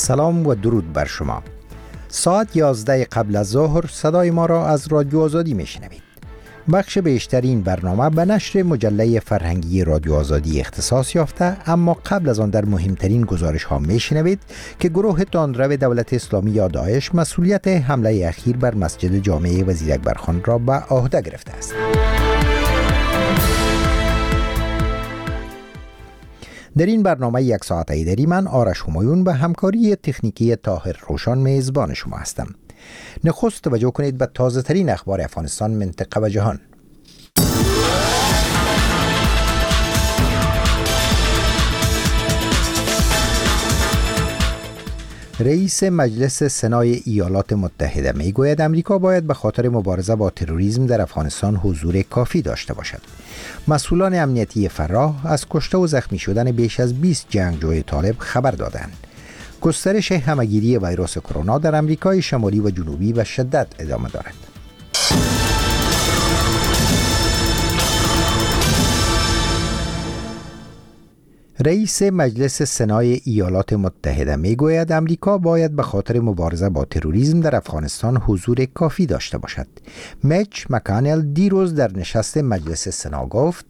سلام و درود بر شما. ساعت 11 قبل از ظهر صدای ما را از رادیو آزادی میشنوید. بخش بیشتر این برنامه به نشر مجله فرهنگی رادیو آزادی اختصاص یافته، اما قبل از آن در مهمترین گزارش ها میشنوید که گروه تندرو دولت اسلامی یا داعش مسئولیت حمله اخیر بر مسجد جامع وزیر اکبرخان را به عهده گرفته است. در این برنامه یک ساعته ایدری من آرش همایون به همکاری تکنیکی طاهر روشان میزبان شما هستم. نخست توجه کنید به تازه ترین اخبار افغانستان، منطقه و جهان. رئیس مجلس سنای ایالات متحده میگوید امریکا باید به خاطر مبارزه با تروریسم در افغانستان حضور کافی داشته باشد. مسئولان امنیتی فراه از کشته و زخمی شدن بیش از 20 جنگجوی طالب خبر دادند. گسترش همهگیری ویروس کرونا در امریکای شمالی و جنوبی به شدت ادامه دارد. رئیس مجلس سنای ایالات متحده میگوید امریکا باید به خاطر مبارزه با تروریسم در افغانستان حضور کافی داشته باشد. میچ مکانل دیروز در نشست مجلس سنا گفت: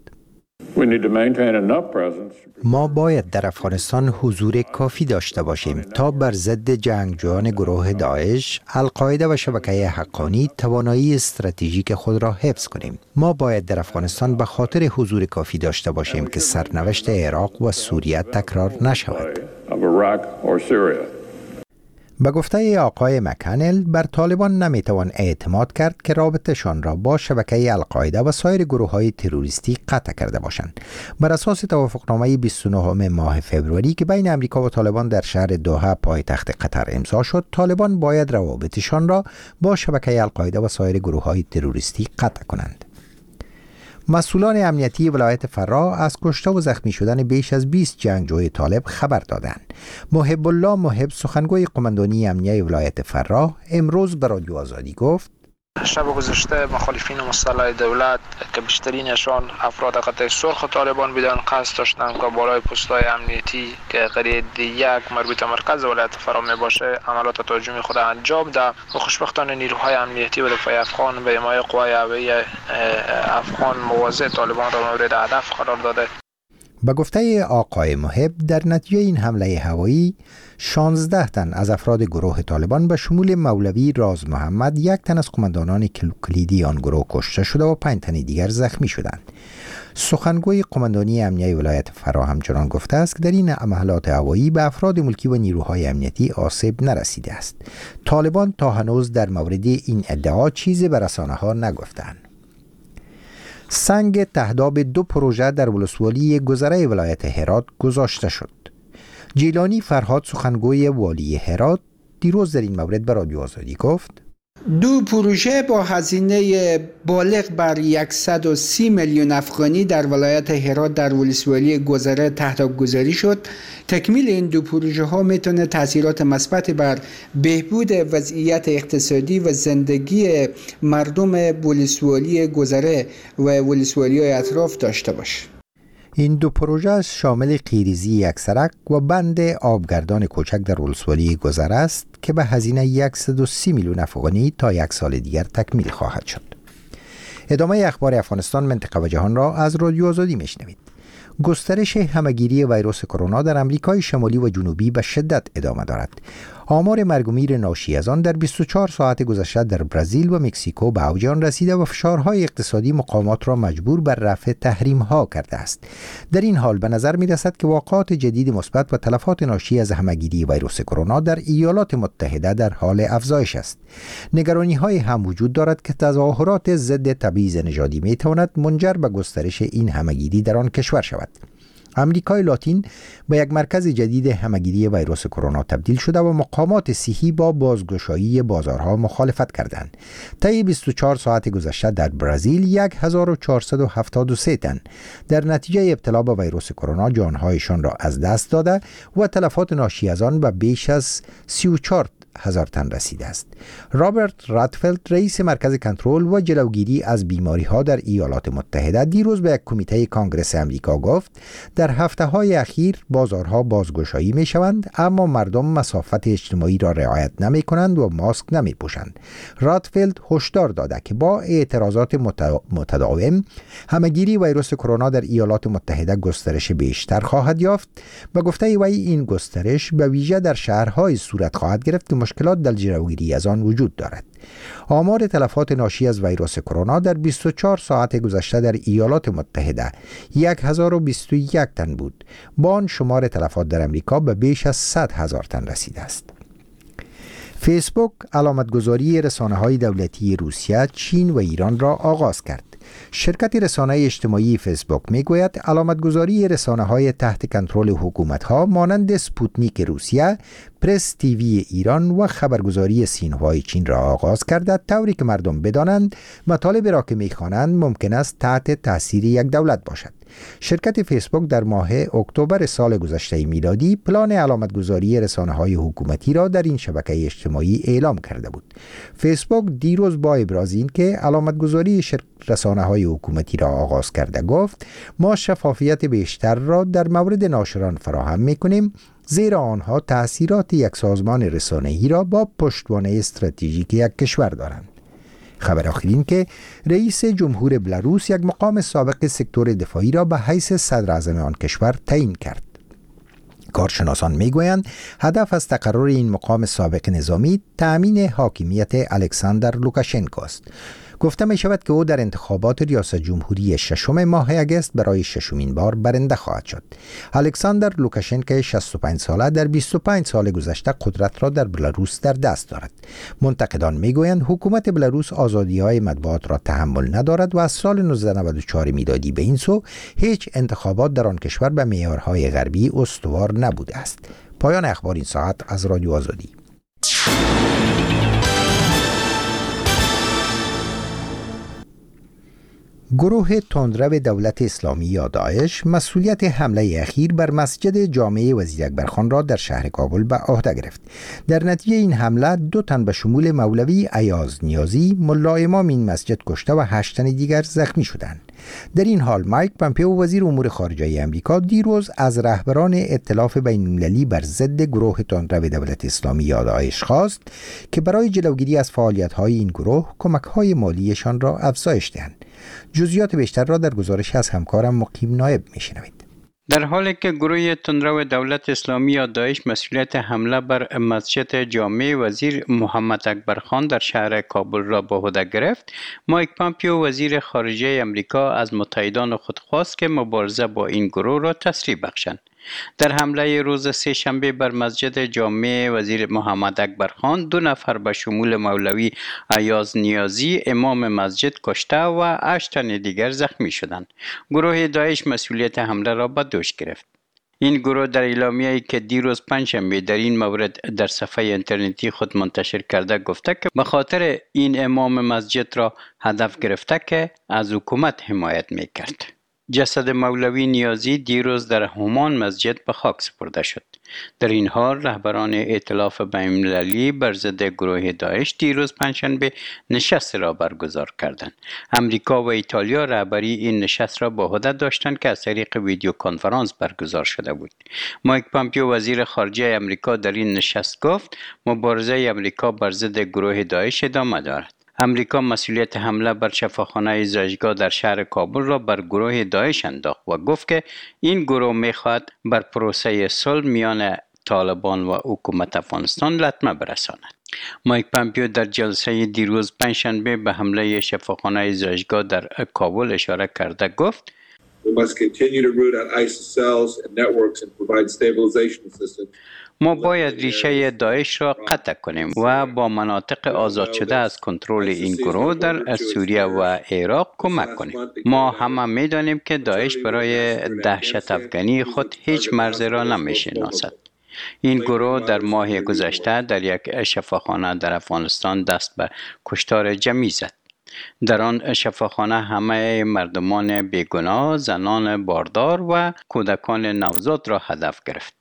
ما باید در افغانستان حضور کافی داشته باشیم تا بر ضد جنگجویان گروه داعش، القاعده و شبکه حقانی توانایی استراتژیک خود را حفظ کنیم. ما باید در افغانستان به خاطر حضور کافی داشته باشیم که سرنوشت عراق و سوریه تکرار نشود. به گفته آقای مکانل، بر طالبان نمیتوان اعتماد کرد که رابطه‌شان را با شبکه القاعده و سایر گروه‌های تروریستی قطع کرده باشند. بر اساس توافقنامه 29 ماه فوریه که بین امریکا و طالبان در شهر دوحه پایتخت قطر امضا شد، طالبان باید روابطشان را با شبکه القاعده و سایر گروه‌های تروریستی قطع کنند. مسئولان امنیتی ولایت فراه از کشته و زخمی شدن بیش از 20 جنگجوی طالب خبر دادند. محب الله محب، سخنگوی قماندانی امنیه ولایت فراه، امروز به رادیو آزادی گفت: شب گذشته مخالفین مسلح دولت که بیشترینشان افراد قطع سرخ طالبان بودند قصد داشتند که بالای پست‌های امنیتی که قریه یک مربوط مرکز ولایت فراه می باشه عملات تهاجمی خود انجام ده و خوشبختانه نیروهای امنیتی و دفاع افغان به حمایت قوای هوایی افغان مواضع طالبان را مورد هدف قرار داده. به گفته آقای محب، در نتیجه این حمله هوایی 16 تن از افراد گروه طالبان به شمول مولوی راز محمد، یک تن از قماندانان کلیدی آن گروه کشته شده و 5 تن دیگر زخمی شدند. سخنگوی قماندانی امنیه ولایت فراه همچنان گفته است که در این حملات هوایی به افراد ملکی و نیروهای امنیتی آسیب نرسیده است. طالبان تا هنوز در مورد این ادعا چیزی به رسانه‌ها نگفتند. سنگ تهداب 2 پروژه در ولسوالی گذره ولایت هرات گذاشته شد. جیلانی فرهاد، سخنگوی والی هرات، دیروز در این مورد به رادیو آزادی گفت: 2 پروژه با هزینه بالغ بر 130 میلیون افغانی در ولایت هرات در ولسوالی گذره تهداب گذاری شد. تکمیل این 2 پروژه ها میتونه تاثیرات مثبت بر بهبود وضعیت اقتصادی و زندگی مردم ولسوالی گذره و ولسوالی های اطراف داشته باشه. این 2 پروژه شامل قیریزی یک سرک و بند آبگردان کوچک در ولسوالی گذره است که به هزینه 130 میلیون افغانی تا 1 سال دیگر تکمیل خواهد شد. ادامه اخبار افغانستان، منطقه و جهان را از رادیو آزادی میشنوید. گسترش همهگیری ویروس کرونا در امریکای شمالی و جنوبی به شدت ادامه دارد. آمار مرگ و میر ناشی از آن در 24 ساعت گذشته در برزیل و مکزیکو به اوج آن رسیده و فشارهای اقتصادی مقامات را مجبور بر رفع تحریم‌ها کرده است. در این حال به نظر می‌رسد که واقعات جدید مثبت و تلفات ناشی از همهگیری ویروس کرونا در ایالات متحده در حال افزایش است. نگرانی‌های هم وجود دارد که تظاهرات ضد تبعیض نژادی می‌تواند منجر به گسترش این همهگیری در آن کشور شود. امریکای لاتین به یک مرکز جدید همهگیری ویروس کرونا تبدیل شده و مقامات صحی با بازگشایی بازارها مخالفت کردند. طی 24 ساعت گذشته در برزیل 1473 تن در نتیجه ابتلا به ویروس کرونا جانهایشان را از دست داده و تلفات ناشی از آن به بیش از 34 هزار تن رسیده است. رابرت راتفلد رئیس مرکز کنترل و جلوگیری از بیماری‌ها در ایالات متحده دیروز به یک کمیته کانگرس امریکا گفت در هفته‌های اخیر بازارها بازگشایی می‌شوند اما مردم مسافت اجتماعی را رعایت نمی‌کنند و ماسک نمی‌پوشند. راتفلد هشدار داده که با اعتراضات متداوم همه‌گیری ویروس کرونا در ایالات متحده گسترش بیشتر خواهد یافت. به گفته وی این گسترش به ویژه در شهرهای صورت خواهد گرفت که مشکلات در جلوگیری از آن وجود دارد. آمار تلفات ناشی از ویروس کرونا در 24 ساعت گذشته در ایالات متحده 1021 تن بود. با آن شمار تلفات در امریکا به بیش از 100,000 تن رسیده است. فیسبوک علامتگذاری رسانه‌های دولتی روسیه، چین و ایران را آغاز کرد. شرکت رسانه اجتماعی فیسبوک میگوید علامتگذاری رسانه‌های تحت کنترل حکومت‌ها مانند سپوتنیک روسیه، پرس تیوی ایران و خبرگزاری سینهوای چین را آغاز کرده طوری که مردم بدانند مطالبی را که می‌خوانند ممکن است تحت تأثیر یک دولت باشد. شرکت فیسبوک در ماه اکتبر سال گذشته میلادی پلان علامتگذاری رسانه‌های حکومتی را در این شبکه اجتماعی اعلام کرده بود. فیسبوک دیروز با ابراز این که علامتگذاری رسانه‌های حکومتی را آغاز کرده گفت ما شفافیت بیشتر را در مورد ناشران فراهم می‌کنیم، زیرا آنها تأثیرات یک سازمان رسانه‌ای را با پشتوانه استراتژیک یک کشور دارند. خبر آخر این که رئیس جمهور بلاروس یک مقام سابق سکتور دفاعی را به حیث صدر اعظم آن کشور تعیین کرد. کارشناسان میگویند هدف از تقرر این مقام سابق نظامی تأمین حاکمیت الکساندر لوکاشنکو است. گفته می شود که او در انتخابات ریاست جمهوری 6 ماه اگست برای 6مین بار برنده خواهد شد. الکساندر لوکاشنکو 65 ساله در 25 سال گذشته قدرت را در بلاروس در دست دارد. منتقدان می گویند حکومت بلاروس آزادی‌های مطبوعات را تحمل ندارد و از سال 1994 میلادی به این سو هیچ انتخابات در آن کشور به معیارهای غربی استوار نبوده است. پایان اخبار این ساعت از رادیو آزادی. گروه تندرو دولت اسلامی یا داعش مسئولیت حمله اخیر بر مسجد جامع وزیر اکبرخان را در شهر کابل به عهده گرفت. در نتیجه این حمله 2 تن به شمول مولوی ایاز نیازی ملا امام این مسجد کشته و 8 تن دیگر زخمی شدند. در این حال مایک پامپئو وزیر امور خارجه آمریکا دیروز از رهبران ائتلاف بین‌المللی بر ضد گروه تندرو دولت اسلامی یا داعش خواست که برای جلوگیری از فعالیت‌های این گروه کمک‌های مالیشان را افزایش دهند. جزئیات بیشتر را در گزارش از همکارم مقیم نایب میشنوید. در حالی که گروه تندرو دولت اسلامی یا داعش مسئولیت حمله بر مسجد جامع وزیر محمد اکبرخان در شهر کابل را به عهده گرفت، مایک پامپئو وزیر خارجه آمریکا از متحدان خود خواست که مبارزه با این گروه را تسریع بخشند. در حمله روز سه‌شنبه بر مسجد جامع وزیر محمد اکبرخان 2 نفر به شمول مولوی ایاز نیازی امام مسجد کشته و 8 تن دیگر زخمی شدند. گروه داعش مسئولیت حمله را به دوش گرفت. این گروه در اعلامیه‌ای که دیروز پنجشنبه در این مورد در صفحه اینترنتی خود منتشر کرده گفته که به خاطر این امام مسجد را هدف گرفته که از حکومت حمایت می‌کرد. جسد مولوی نیازی دیروز در همان مسجد به خاک سپرده شد. در این حال رهبران ائتلاف بین‌المللی بر ضد گروه داعش دیروز پنجشنبه نشست را برگزار کردند. امریکا و ایتالیا رهبری این نشست را به عهده داشتند که از طریق ویدیو کنفرانس برگزار شده بود. مایک پامپئو وزیر خارجه امریکا در این نشست گفت مبارزه امریکا بر ضد گروه داعش ادامه دارد. امریکا مسئولیت حمله بر شفاخانه زایشگاه در شهر کابل را بر گروه داعش انداخت و گفت که این گروه می‌خواهد بر پروسه صلح میان طالبان و حکومت افغانستان لطمه برساند. مایک پامپئو در جلسه دیروز پنجشنبه به حمله شفاخانه زایشگاه در کابل اشاره کرده گفت We must continue to root out ISIS cells and networks and provide stabilization assistance. ما باید ریشه داعش را قطع کنیم و با مناطق آزاد شده از کنترل این گروه در سوریه و عراق کمک کنیم. ما همه می‌دانیم که داعش برای دهشت افغانی خود هیچ مرزی را نمی‌شناسد. این گروه در ماه گذشته در یک شفاخانه در افغانستان دست به کشتار جمعی زد. در آن شفاخانه همه مردمان بیگناه، زنان باردار و کودکان نوزاد را هدف گرفت.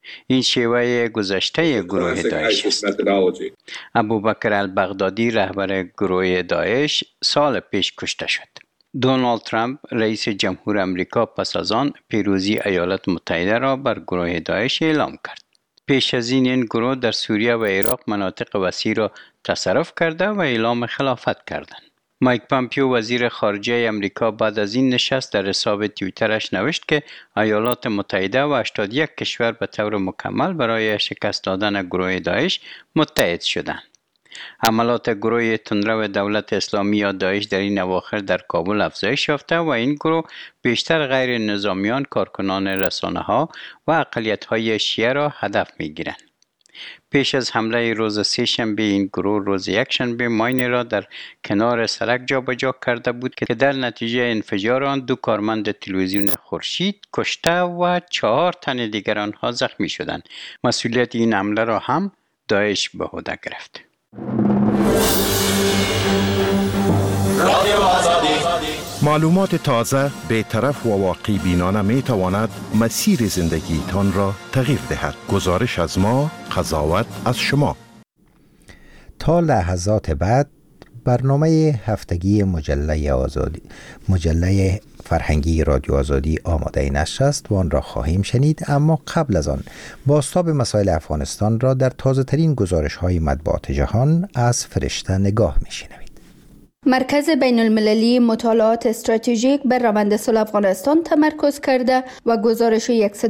این شیوه گذشته گروه داعش است. ابوبکر البغدادی رهبر گروه داعش سال پیش کشته شد. دونالد ترامپ رئیس جمهور امریکا پس از آن پیروزی ایالات متحده را بر گروه داعش اعلام کرد. پیش از این گروه در سوریه و عراق مناطق وسیع را تصرف کرده و اعلام خلافت کردند. مایک پامپیو وزیر خارجه امریکا بعد از این نشست در حساب توییترش نوشت که ایالات متحده و 81 کشور به طور مکمل برای شکست دادن گروه داعش متحد شدند. حملات گروه تندرو دولت اسلامی یا داعش در این اواخر در کابل افزایش یافته و این گروه بیشتر غیر نظامیان، کارکنان رسانه‌ها و اقلیت‌های شیعه را هدف می‌گیرند. پیش از حمله روز سه‌شنبه این گروه روز یکشنبه ماین را در کنار سړک جابجا کرده بود که در نتیجه انفجار آن 2 کارمند تلویزیون خورشید کشته و 4 تن دیگر آنها زخمی شدند. مسئولیت این حمله را هم داعش به عهده گرفت. معلومات تازه، بی‌طرف و واقع بینانه می تواند مسیر زندگیتان را تغییر دهد. گزارش از ما، قضاوت از شما. تا لحظات بعد برنامه هفتگی مجله فرهنگی رادیو آزادی آماده نشر است و آن را خواهیم شنید، اما قبل از آن بازتاب مسائل افغانستان را در تازه ترین گزارش های مطبوعات جهان از فرشته نگاه می شنوید. مرکز بین المللی مطالعات استراتژیک بر روند صلح افغانستان تمرکز کرده و گزارش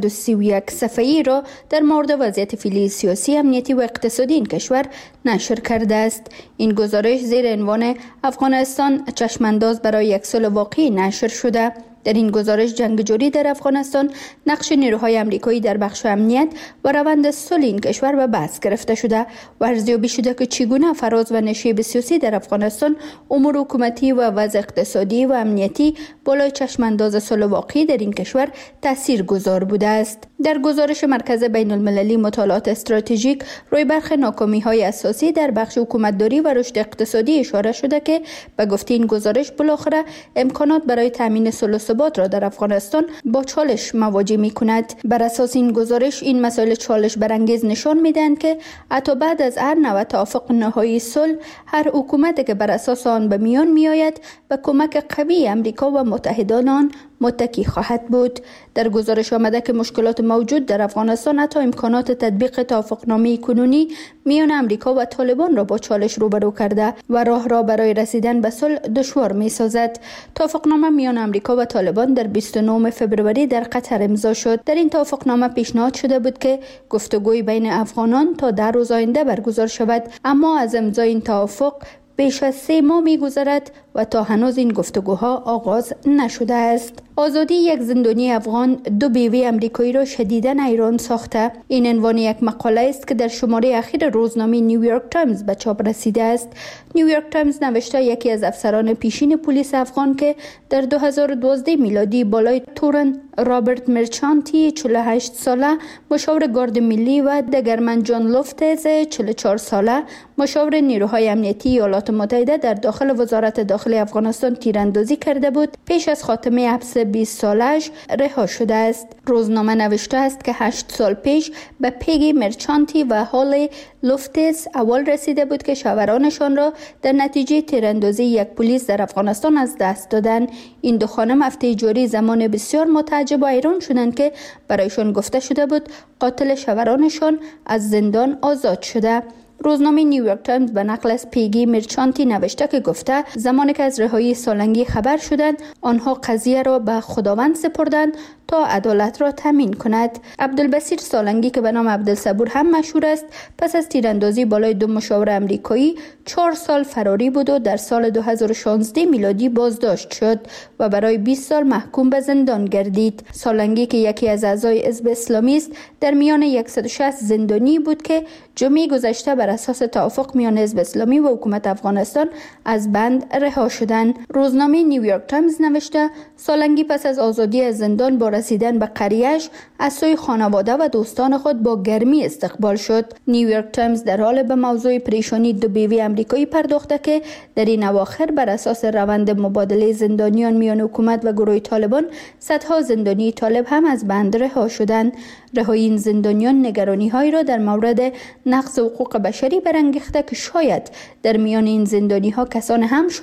131 صفحه‌ای را در مورد وضعیت فعلی سیاسی، امنیتی و اقتصادی این کشور نشر کرده است. این گزارش زیر عنوان افغانستان چشمانداز برای یک صلح واقعی نشر شده. در این گزارش جنگ جوری در افغانستان، نقش نیروهای آمریکایی در بخش امنیت و روند صلح این کشور به بحث گرفته شده و ارزیابی شده که چگونه فراز و نشیب سیاسی در افغانستان، امور حکومتی و وضع اقتصادی و امنیتی بالای چشمانداز صلح واقعی در این کشور تاثیرگذار بوده است. در گزارش مرکز بین المللی مطالعات استراتژیک روی برخی ناکامی‌های اساسی در بخش حکومتداری و رشد اقتصادی اشاره شده که به گفته این گزارش بالاخره امکانات برای تامین صلح و ثبات را در افغانستان با چالش مواجه می‌کند. بر اساس این گزارش این مسائل چالش برانگیز نشان می‌دهند که حتی بعد از هر نوع توافق نهایی صلح، هر حکومتی که بر اساس آن به میان میآید به کمک قوی امریکا و متحدان آن متکی خواهد بود. در گزارش آمده که مشکلات موجود در افغانستان حتی امکانات تطبیق توافقنامه کنونی میان امریکا و طالبان را با چالش روبرو کرده و راه را برای رسیدن به صلح دشوار می‌سازد. توافقنامه میان امریکا و طالبان در 29 فوریه در قطر امضا شد. در این توافقنامه پیشنهاد شده بود که گفتگوی بین افغانان تا 10 روز آینده برگزار شود، اما از امضای این توافق بیش از 3 ماه می‌گذرد و تا هنوز این گفتگوها آغاز نشده است. آزادی یک زندانی افغان 2 بیوه امریکایی را شدیداً حیران ساخته. این عنوان یک مقاله است که در شماره اخیر روزنامه نیویورک تایمز به چاپ رسیده است. نیویورک تایمز نوشته یکی از افسران پیشین پلیس افغان که در 2012 میلادی بالای تورن رابرت مرچانتی 48 ساله، مشاور گارد ملی و دگرمن جان لوفتز 44 ساله، مشاور نیروهای امنیتی ایالات متحده در داخل وزارت داخلی افغانستان تیراندازی کرده بود، پیش از خاتمه حبس 20 سالش رها شده است. روزنامه نوشته است که 8 سال پیش به پیگی مرچانتی و هال لوفتز اول رسیده بود که شاورانشان را در نتیجه تیراندازی یک پلیس در افغانستان از دست دادند. این 2 خانم هفته جاری زمان بسیار متعجب و حیران شدند که برایشان گفته شده بود قاتل شاورانشان از زندان آزاد شده. روزنامه نیویورک تایمز به نقل از پیگی مرچانتی نوشته که گفته زمانی که از رهایی سالنگی خبر شدند، آنها قضیه را به خداوند سپردند تا عدالت را تامین کند. عبدالبصیر سالنگی که به نام عبدالصبور هم مشهور است، پس از تیراندازی بالای 2 مشاور امریکایی 4 سال فراری بود و در سال 2016 میلادی بازداشت شد و برای 20 سال محکوم به زندان گردید. سالنگی که یکی از اعضای حزب اسلامی است، در میان 160 زندانی بود که جمعه گذشته بر اساس توافق میان حزب اسلامی و حکومت افغانستان از بند رها شدند. روزنامه نیویورک تایمز نوشته سالنگی پس از آزادی از زندان با رسیدن به قریه‌اش از سوی خانواده و دوستان خود با گرمی استقبال شد. نیویورک تایمز در حال به موضوع پریشانی دو بیوی آمریکایی پرداخته که در این اواخر بر اساس روند مبادله زندانیان میان حکومت و گروه طالبان صدها زندانی طالب هم از بند رها شدند. رهایی این زندانیان نگرانی‌هایی را در مورد نقض حقوق بشری برانگیخته که شاید در میان این زندانی‌ها کسان هم